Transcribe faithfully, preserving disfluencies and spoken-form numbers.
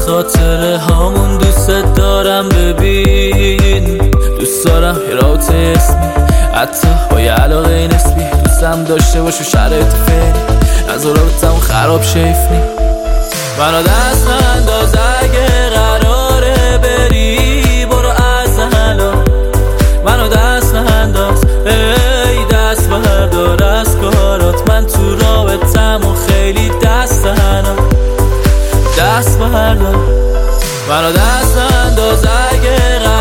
خاطره هامون دوست دارم ببین. دوست دارم یه رابطه اسمی حتی با یه علاقه نسبی، دوستم داشته باشو شرایط فعلی از رابطمون خراب شیفنی. منو دست انداز اگه قراره بری، برو از الان منو دست انداز، ای دست بردار از کارات، من تو رابطمون خیلی دست تنم. دست بردار منو دست انداز